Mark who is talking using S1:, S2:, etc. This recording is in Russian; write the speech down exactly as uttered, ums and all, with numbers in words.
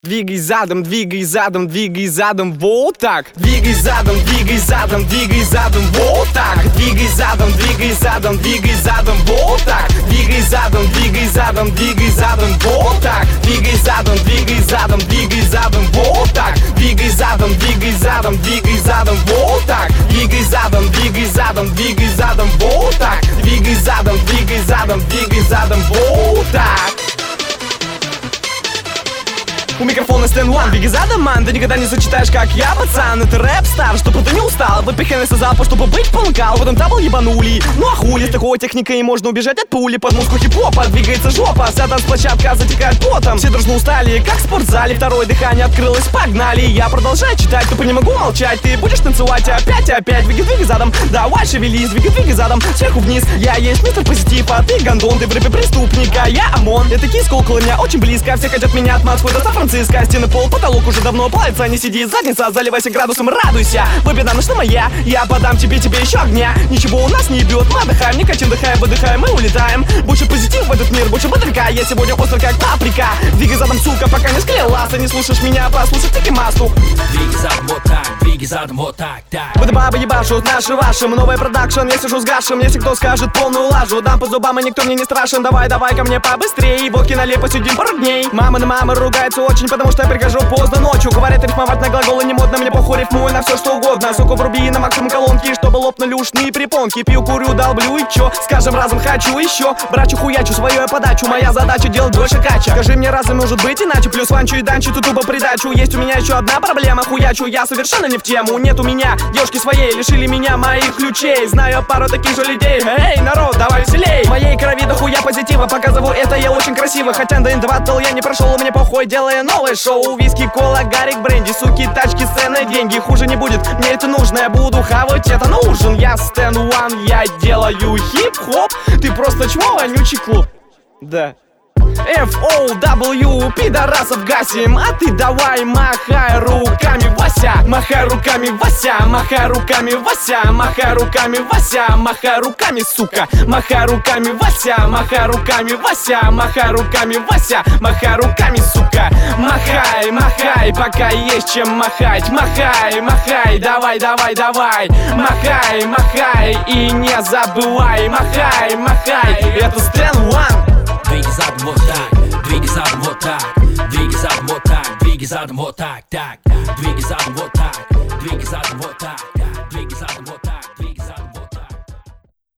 S1: Двигай задом, двигай задом, двигай задом, вот так. Двигай задом, двигай задом, двигай задом, вот так. Двигай задом, двигай задом, двигай задом, вот так. Двигай задом, двигай задом, двигай задом, вот так. Двигай задом, двигай задом, двигай задом, вот так. Двигай задом, двигай задом, двигай задом, вот так. Двигай задом, двигай задом, двигай задом, вот так. Двигай задом, двигай задом, двигай задом, вот так. У микрофона Стэн One, двигай задом, ман. Ты никогда не сочетаешь, как я, пацан. Это рэп-стар, чтобы ты не устал. Выпиханный со залпа, чтобы быть полкал. Потом табл ебанули. Ну а хули, с такой техникой можно убежать от пули. Под музыку хип-хопа двигается жопа. Вся танцплощадка затекает потом. Все дружно устали, как в спортзале. Второе дыхание открылось, погнали. Я продолжаю читать, тупо не могу молчать. Ты будешь танцевать опять и опять. Двигай, двигай задом, давай шевелись. Двигай, двигай задом, сверху вниз. Я есть мистер позитив, а ты гондон. Ты в рэпе преступника, я ОМОН. Это киска около меня очень близко. Все хотят меня от Москвы до Сан-Франциско. Стены, пол, потолок уже давно плавится. Не сиди, задница, заливайся градусом, радуйся. Победа наша моя, я подам тебе, тебе еще огня. Ничего у нас не бьет, мы отдыхаем, никотин дыхаем, выдыхаем, мы улетаем. Больше позитив в этот мир, больше бодряка. Я сегодня остро как паприка. Двигай задом, сука, пока не склеилась. Ты не слушаешь меня, послушай таки массу.
S2: Двигай задом, вот так, двигай задом, вот так, так.
S1: Вы бабы ебашут, наши вашим, новый продакшн. Я сижу с гашем, если кто скажет полную лажу. Дам по зубам, и никто мне не страшен. Давай, давай ко мне побыстрее. Водки налей, посидим пару дней. Мама на мама ругается очень, потому что я прихожу поздно ночью. Говорят, рифмовать на глаголы не модно. Мне похуй, рифмую на все что угодно. Сука, вруби на максимум колонки, чтобы лопнули ушные препонки. Пью, курю, долблю и чё? Скажем разом хочу еще. Брачу, хуячу свою я подачу. Моя задача делать больше кача. Скажи мне, разве может быть иначе? Плюс ванчу и данчу, тут тупо придачу. Есть у меня еще одна проблема. Хуячу я совершенно не в тему. Нет у меня девушки своей, лишили меня моих ключей. Знаю пару таких же людей. Эй, народ, давай веселей. В моей крови дохуя позитива. Показываю это я очень красиво. Хотя до интваттл я не прошел. Мне похуй, делая новое шоу. Виски, кола, гарик, бренди, суки, тачки, сцены, деньги. Хуже не будет, мне это нужно. Я буду хавать это на ужин. Я Стэн One, я делаю хип-хоп. Ты просто чмо, вонючий клуб. Да. эф о дабл ю, пидорасов гасим. А ты давай махай руками, Вася. Махай руками, Вася. Махай руками, Вася. Махай руками, Вася. Махай руками, сука. Махай руками, Вася. Махай руками, Вася. Махай руками, Вася. Махай руками, сука. Махай, махай, пока есть чем махать. Махай, махай, давай, давай, давай. Махай, махай и не забывай. Махай, махай, это Стэн One.
S2: Двигай задом, вот так, двигай задом, вот так, двигай задом, вот так, двигай задом, вот